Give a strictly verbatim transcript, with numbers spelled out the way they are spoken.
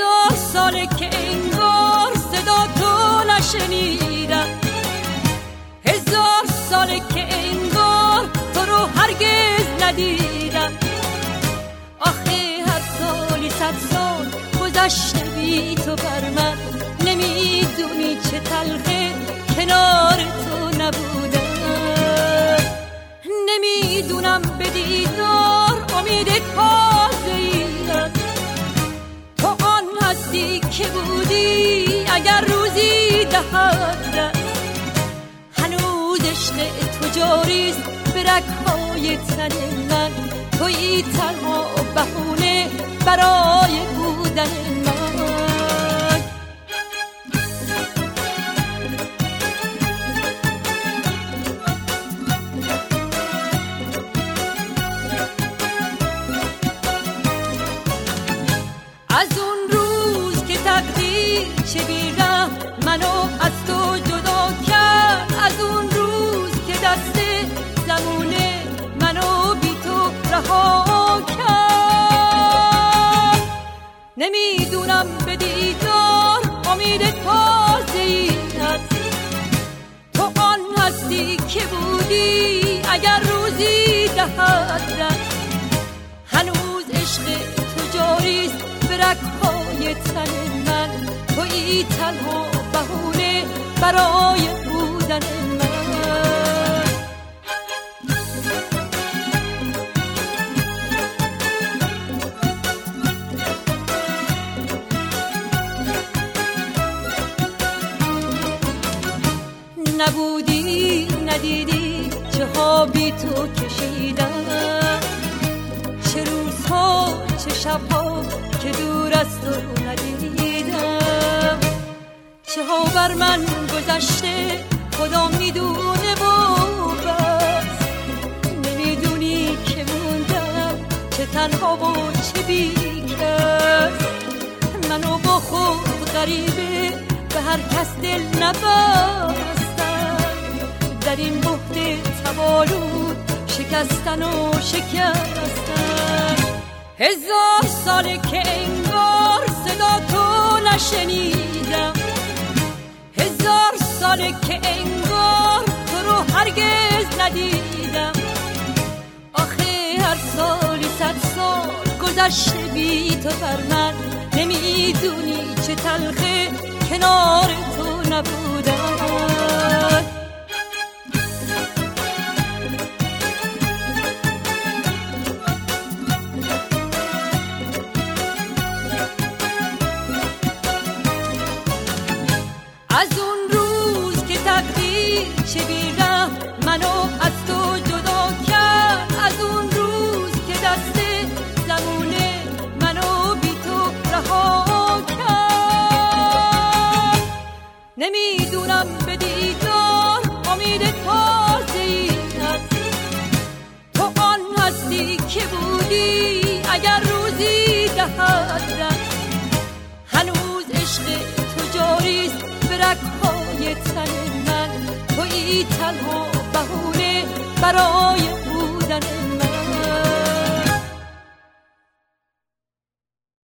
هزار ساله که انگار صدا تو نشنیدم، هزار ساله که انگار تو رو هرگز ندیدم. آخه هر سالی صد سال گذشته بی تو بر من، نمیدونی چه تلخه کنار تو نبودم. نمیدونم به دیدار امید تازه‌ای است، تو آن هستی که بودی اگر روزی دهد دست. هنوز عشق تو جاریست به رگ‌های تن من، تویی تنها بهونه برای بودن من. از اون روز که تقدیر چه بی‌رحم منو از تو جدا کرد، از اون روز که دست زمونه منو بی تو رها کرد. نمیدونم به دیدار امید تازه‌ای هست، تو آن هستی که بودی اگر روزی دهد دست. هنوز عشق تو جاریست به رگ‌های تن من، تویی تنها بهونه برای بودن من. نبودی ندیدی چه ها بی تو کشیدم، چه روزها چه شبها که دور از تو ندیدم. چه ها بر من گذشته خدا میدونه و بس، نمیدونی که موندم چه تنها و چه بیکس. منو با خود غریبه به هر کس دل نبستم، در این بحت تبالود شکستن و شکستن. هزار ساله که انگار صدا تو نشنیدم، هزار ساله که انگار تو رو هرگز ندیدم. آخه هر سالی صد سال گذشته بی تو بر من، نمیدونی چه تلخه کنار تو نبودم. از اون روز که تقدیر چه بی‌رحم منو از تو جدا کرد، از اون روز که دست زمونه منو بی تو رها کرد. نمیدونم به دیدار امید تازه‌ای هست، تو آن هستی که بودی اگر روزی دهد دست. هنوز عشق تو جاریست به رگ‌های تن من، تویی تنها بهونه برای بودن